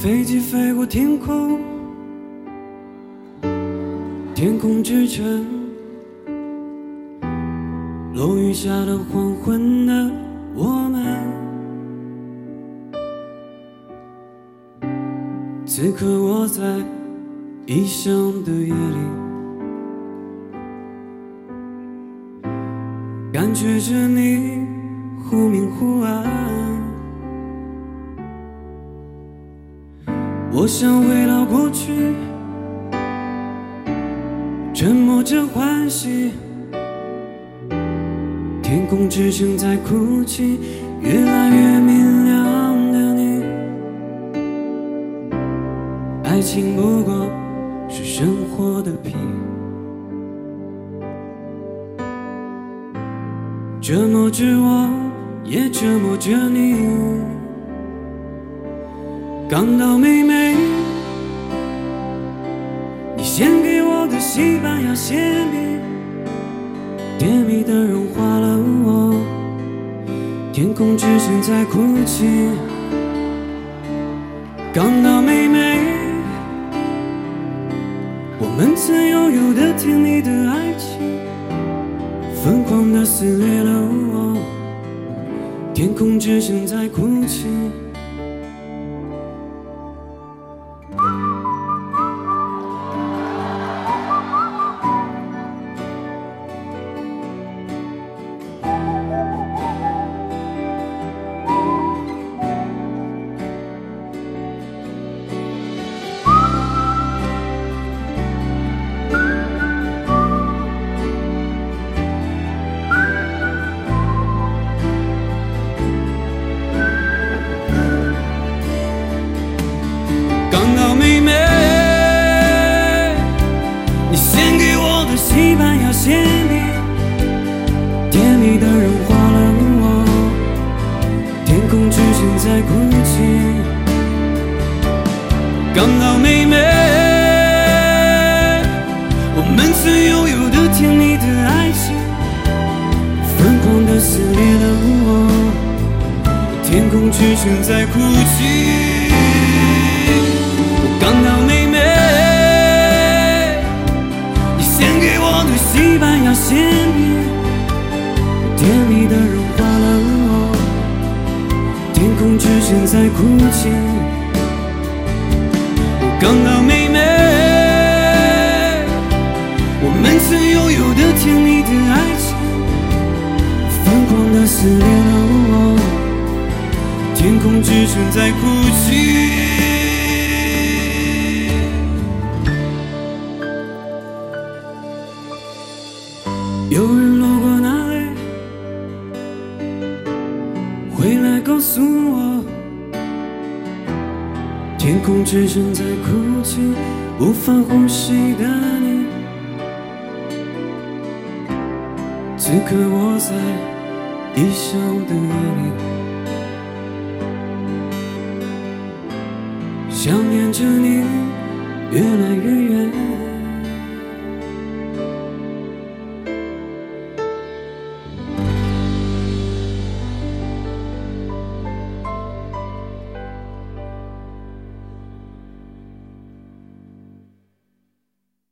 飞机飞过天空，天空之城，楼宇下的黄昏的我们，此刻我在异乡的夜里，感觉着你忽明忽暗。我想回到过去，沉默着欢喜，天空之城在哭泣，越来越明亮的你。爱情不过是生活的皮，折磨着我，也折磨着你。港岛妹妹，你献给我的西班牙馅饼，甜蜜的融化了我，天空之城在哭泣。港岛妹妹，我们曾拥有的甜蜜的爱情，疯狂地撕裂了我，天空之城在哭泣。港岛妹妹，你献给我的西班牙馅饼，甜蜜的融化了我，天空之城在哭泣。港岛妹妹，我们曾拥有的甜蜜的爱情，疯狂地撕裂了我，天空之城在哭泣。港岛妹妹，你献给我的西班牙馅饼，甜蜜地融化了我，天空之城在哭泣。港岛妹妹，我们曾拥有的甜蜜的爱情，疯狂地撕裂了我，天空之城在哭泣。有人路过那里，回来告诉我，天空之城在哭泣，无法呼吸的你。此刻我在异乡的夜里，想念着你越来越远。